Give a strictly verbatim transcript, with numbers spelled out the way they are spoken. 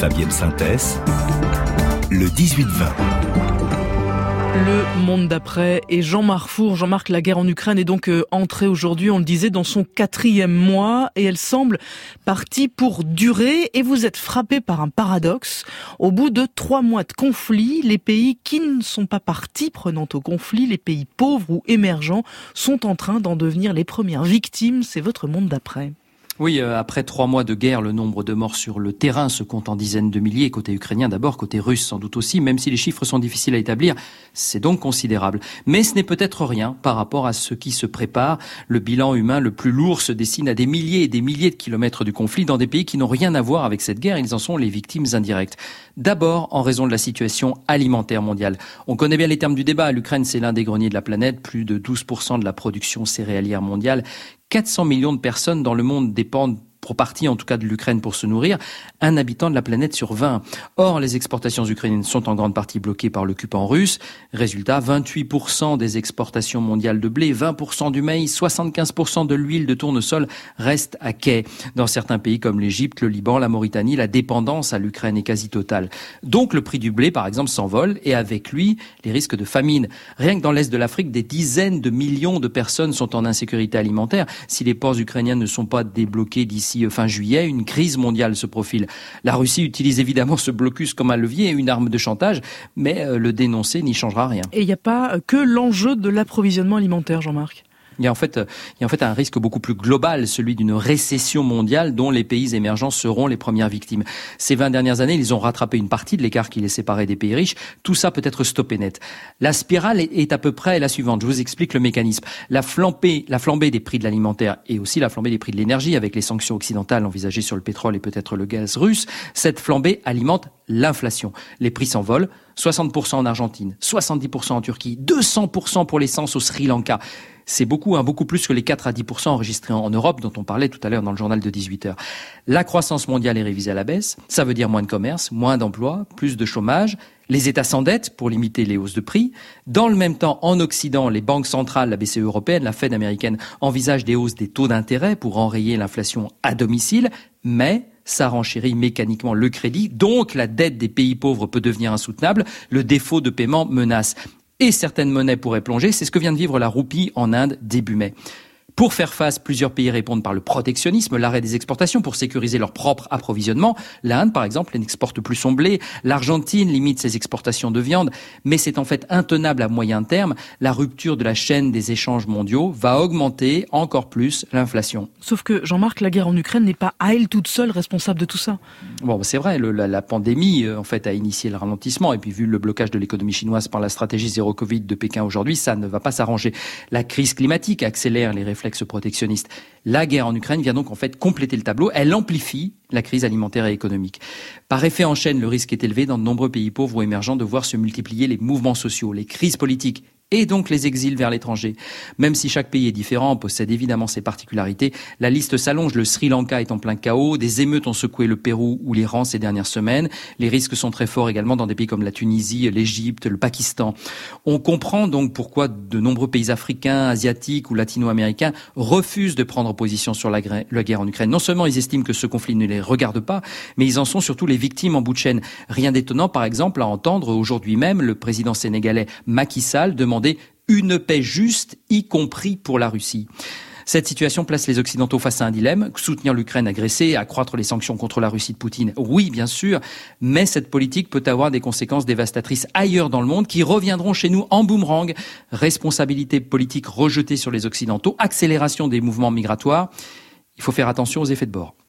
Fabienne Synthès, le dix-huit vingt. Le monde d'après et Jean-Marc Four. Jean-Marc, la guerre en Ukraine est donc euh, entrée aujourd'hui, on le disait, dans son quatrième mois et elle semble partie pour durer. Et vous êtes frappé par un paradoxe. Au bout de trois mois de conflit, les pays qui ne sont pas partie prenante au conflit, les pays pauvres ou émergents, sont en train d'en devenir les premières victimes. C'est votre monde d'après. Oui, euh, après trois mois de guerre, le nombre de morts sur le terrain se compte en dizaines de milliers, côté ukrainien d'abord, côté russe sans doute aussi, même si les chiffres sont difficiles à établir, c'est donc considérable. Mais ce n'est peut-être rien par rapport à ce qui se prépare. Le bilan humain le plus lourd se dessine à des milliers et des milliers de kilomètres du conflit dans des pays qui n'ont rien à voir avec cette guerre, ils en sont les victimes indirectes. D'abord, en raison de la situation alimentaire mondiale. On connaît bien les termes du débat, l'Ukraine c'est l'un des greniers de la planète, plus de douze pour cent de la production céréalière mondiale. quatre cents millions de personnes dans le monde dépendent pour partie en tout cas de l'Ukraine pour se nourrir, un habitant de la planète sur vingt. Or, les exportations ukrainiennes sont en grande partie bloquées par l'occupant russe. Résultat, vingt-huit pour cent des exportations mondiales de blé, vingt pour cent du maïs, soixante-quinze pour cent de l'huile de tournesol restent à quai. Dans certains pays comme l'Égypte, le Liban, la Mauritanie, la dépendance à l'Ukraine est quasi totale. Donc, le prix du blé, par exemple, s'envole et avec lui, les risques de famine. Rien que dans l'Est de l'Afrique, des dizaines de millions de personnes sont en insécurité alimentaire. Si les ports ukrainiens ne sont pas débloqués d'ici fin juillet, une crise mondiale se profile. La Russie utilise évidemment ce blocus comme un levier et une arme de chantage, mais le dénoncer n'y changera rien. Et il n'y a pas que l'enjeu de l'approvisionnement alimentaire, Jean-Marc ? Il y a en fait, il y a en fait un risque beaucoup plus global, celui d'une récession mondiale dont les pays émergents seront les premières victimes. Ces vingt dernières années, ils ont rattrapé une partie de l'écart qui les séparait des pays riches. Tout ça peut être stoppé net. La spirale est à peu près la suivante. Je vous explique le mécanisme. La flambée, la flambée des prix de l'alimentaire et aussi la flambée des prix de l'énergie avec les sanctions occidentales envisagées sur le pétrole et peut-être le gaz russe. Cette flambée alimente l'inflation. Les prix s'envolent. soixante pour cent en Argentine, soixante-dix pour cent en Turquie, deux cents pour cent pour l'essence au Sri Lanka. C'est beaucoup, hein, beaucoup plus que les quatre à dix pour cent enregistrés en Europe dont on parlait tout à l'heure dans le journal de dix-huit heures. La croissance mondiale est révisée à la baisse. Ça veut dire moins de commerce, moins d'emplois, plus de chômage. Les États s'endettent pour limiter les hausses de prix. Dans le même temps, en Occident, les banques centrales, la B C E européenne, la Fed américaine, envisagent des hausses des taux d'intérêt pour enrayer l'inflation à domicile. Mais ça renchérit mécaniquement le crédit, donc la dette des pays pauvres peut devenir insoutenable, le défaut de paiement menace. Et certaines monnaies pourraient plonger, c'est ce que vient de vivre la roupie en Inde début mai. Pour faire face, plusieurs pays répondent par le protectionnisme, l'arrêt des exportations pour sécuriser leur propre approvisionnement. L'Inde, par exemple, n'exporte plus son blé. L'Argentine limite ses exportations de viande. Mais c'est en fait intenable à moyen terme. La rupture de la chaîne des échanges mondiaux va augmenter encore plus l'inflation. Sauf que, Jean-Marc, la guerre en Ukraine n'est pas à elle toute seule responsable de tout ça. Bon, c'est vrai, le, la, la pandémie, en fait, a initié le ralentissement. Et puis, vu le blocage de l'économie chinoise par la stratégie zéro Covid de Pékin aujourd'hui, ça ne va pas s'arranger. La crise climatique accélère les réflexes protectionnistes. La guerre en Ukraine vient donc en fait compléter le tableau. Elle amplifie la crise alimentaire et économique. Par effet en chaîne, le risque est élevé dans de nombreux pays pauvres ou émergents de voir se multiplier les mouvements sociaux, les crises politiques et donc les exils vers l'étranger. Même si chaque pays est différent, possède évidemment ses particularités, la liste s'allonge. Le Sri Lanka est en plein chaos, des émeutes ont secoué le Pérou ou l'Iran ces dernières semaines. Les risques sont très forts également dans des pays comme la Tunisie, l'Égypte, le Pakistan. On comprend donc pourquoi de nombreux pays africains, asiatiques ou latino-américains refusent de prendre position sur la guerre en Ukraine. Non seulement ils estiment que ce conflit ne les regarde pas, mais ils en sont surtout les victimes en bout de chaîne. Rien d'étonnant par exemple à entendre aujourd'hui même le président sénégalais Macky Sall demander une paix juste, y compris pour la Russie. Cette situation place les Occidentaux face à un dilemme. Soutenir l'Ukraine agressée, accroître les sanctions contre la Russie de Poutine, oui, bien sûr, mais cette politique peut avoir des conséquences dévastatrices ailleurs dans le monde qui reviendront chez nous en boomerang. Responsabilité politique rejetée sur les Occidentaux, accélération des mouvements migratoires. Il faut faire attention aux effets de bord.